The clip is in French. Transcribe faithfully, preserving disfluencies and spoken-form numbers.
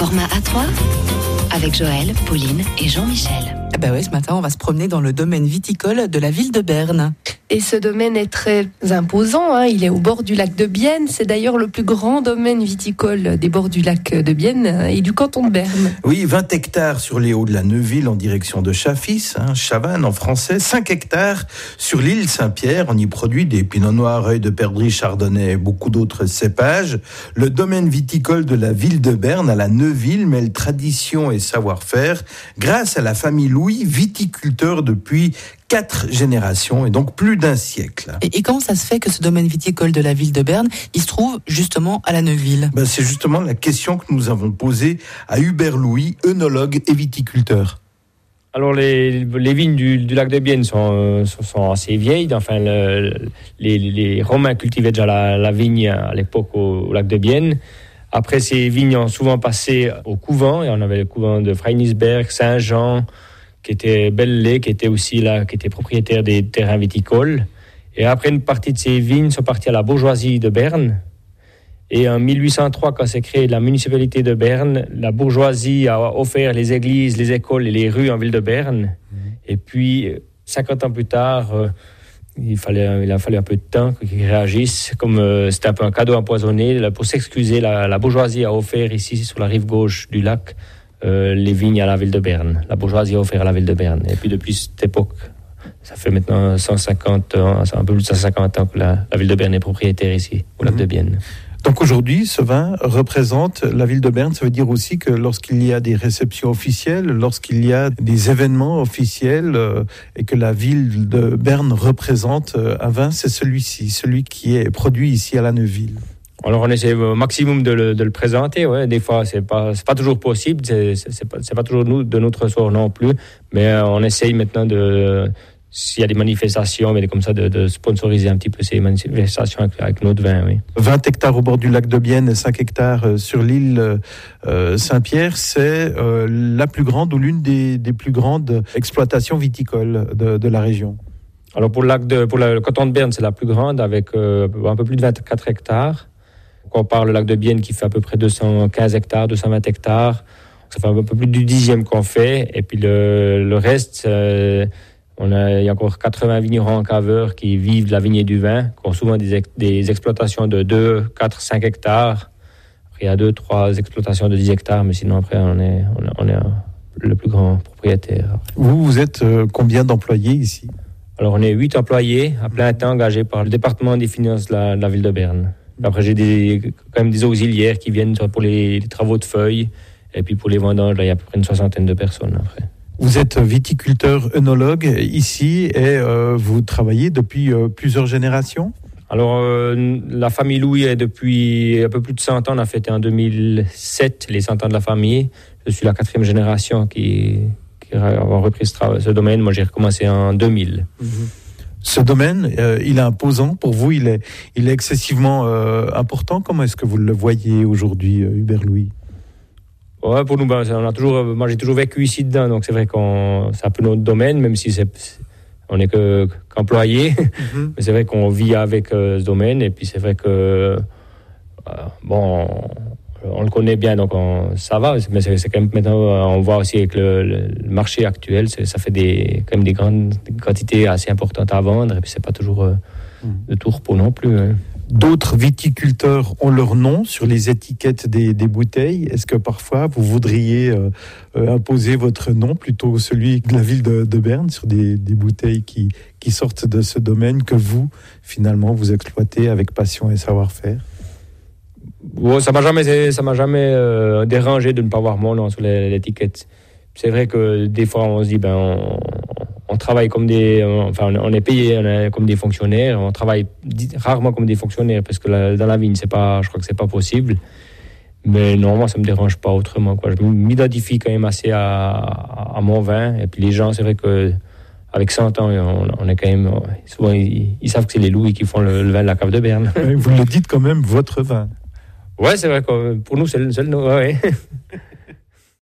Format A trois avec Joël, Pauline et Jean-Michel. Eh ben ouais, ce matin, on va se promener dans le domaine viticole de la ville de Berne. Et ce domaine est très imposant, hein. Il est au bord du lac de Bienne. C'est d'ailleurs le plus grand domaine viticole des bords du lac de Bienne et du canton de Berne. Oui, vingt hectares sur les hauts de la Neuville en direction de Chafis, hein, Chavannes en français, cinq hectares sur l'île Saint-Pierre. On y produit des pinots noirs, œil de perdrix, chardonnay et beaucoup d'autres cépages. Le domaine viticole de la ville de Berne à la Neuville mêle tradition et savoir-faire grâce à la famille Louis, viticulteur depuis quatre générations et donc plus d'un siècle. Et, et comment ça se fait que ce domaine viticole de la ville de Berne, il se trouve justement à la Neuville ? Ben, c'est justement la question que nous avons posée à Hubert Louis, œnologue et viticulteur. Alors les, les vignes du, du lac de Bienne sont, sont, sont assez vieilles. Enfin, le, les, les Romains cultivaient déjà la, la vigne à l'époque au, au lac de Bienne. Après, ces vignes ont souvent passé au couvent, et on avait le couvent de Freinisberg, Saint-Jean, qui était Belley, qui était aussi là, qui était propriétaire des terrains viticoles. Et après, une partie de ces vignes sont parties à la bourgeoisie de Berne. Et en mille huit cent trois, quand s'est créée la municipalité de Berne, la bourgeoisie a offert les églises, les écoles et les rues en ville de Berne. Mmh. Et puis, cinquante ans plus tard, euh, il, fallait, il a fallu un peu de temps qu'ils réagissent. Comme euh, c'était un peu un cadeau empoisonné, là, pour s'excuser, la, la bourgeoisie a offert ici, sur la rive gauche du lac, Euh, les vignes à la ville de Berne. La bourgeoisie a offert à la ville de Berne. Et puis depuis cette époque, ça fait maintenant cent cinquante ans, un peu plus de cent cinquante ans que la, la ville de Berne est propriétaire ici, au lac mmh. de Bienne. Donc aujourd'hui, ce vin représente la ville de Berne. Ça veut dire aussi que lorsqu'il y a des réceptions officielles, lorsqu'il y a des événements officiels euh, et que la ville de Berne représente euh, un vin, c'est celui-ci, celui qui est produit ici à la Neuville. Alors on essaie au maximum de le, de le présenter. Ouais. Des fois, c'est pas c'est pas toujours possible. C'est c'est, c'est pas c'est pas toujours nous, de notre ressort non plus. Mais euh, on essaye maintenant de, s'il y a des manifestations, mais comme ça, de, de sponsoriser un petit peu ces manifestations avec, avec notre vin. Oui. vingt hectares au bord du lac de Bienne et cinq hectares sur l'île euh, Saint-Pierre, c'est euh, la plus grande ou l'une des, des plus grandes exploitations viticoles de, de la région. Alors pour le lac de pour le canton de Berne, c'est la plus grande avec euh, un peu plus de vingt-quatre hectares. Quand on parle le lac de Bienne qui fait à peu près deux cent quinze hectares, deux cent vingt hectares, ça fait un peu plus du dixième qu'on fait. Et puis le, le reste, euh, on a, il y a encore quatre-vingts vignerons en caveur qui vivent de la vigne et du vin, qui ont souvent des, des exploitations de deux, quatre, cinq hectares. Après, il y a deux, trois exploitations de dix hectares, mais sinon après, on est, on est, on est le plus grand propriétaire. Vous, vous êtes euh, combien d'employés ici ? Alors, on est huit employés à plein temps engagés par le département des finances de la, de la ville de Berne. Après, j'ai des, quand même des auxiliaires qui viennent pour les, les travaux de feuilles. Et puis pour les vendanges, là, il y a à peu près une soixantaine de personnes après. Vous êtes viticulteur œnologue ici et euh, vous travaillez depuis euh, plusieurs générations ? Alors, euh, la famille Louis est depuis un peu plus de cent ans. On a fêté en deux mille sept les cent ans de la famille. Je suis la quatrième génération qui, qui a repris ce, tra- ce domaine. Moi, j'ai recommencé en deux mille. Mmh. Ce domaine, euh, il est imposant pour vous, il est, il est excessivement euh, important. Comment est-ce que vous le voyez aujourd'hui, euh, Hubert Louis ? Ouais, pour nous, ben, on a toujours, moi j'ai toujours vécu ici dedans, donc c'est vrai qu'on, c'est un peu notre domaine, même si c'est, on n'est que, qu'employés. Mm-hmm. Mais c'est vrai qu'on vit avec euh, ce domaine, et puis c'est vrai que, euh, bon, on, on le connaît bien, donc on, ça va, mais c'est, c'est quand même maintenant, on voit aussi avec le, le marché actuel, c'est, ça fait des, quand même des grandes des quantités assez importantes à vendre, et puis c'est pas toujours euh, mm. de tout repos non plus. Hein. D'autres viticulteurs ont leur nom sur les étiquettes des, des bouteilles. Est-ce que parfois vous voudriez euh, euh, imposer votre nom plutôt celui de la ville de, de Berne sur des, des bouteilles qui, qui sortent de ce domaine que vous, finalement, vous exploitez avec passion et savoir-faire ? Ouais, ça m'a jamais, ça m'a jamais euh, dérangé de ne pas voir mon nom sur l'étiquette. C'est vrai que des fois on se dit ben on, on travaille comme des, on, enfin on est payé on est comme des fonctionnaires, on travaille rarement comme des fonctionnaires parce que la, dans la vigne c'est pas, je crois que c'est pas possible. Mais normalement ça me dérange pas autrement quoi. Je m'identifie quand même assez à, à, à mon vin et puis les gens c'est vrai que avec cent ans on, on est quand même souvent ils, ils savent que c'est les Louis qui font le, le vin de la cave de Berne. Vous le dites quand même votre vin. Ouais c'est vrai que pour nous c'est le, c'est le ouais.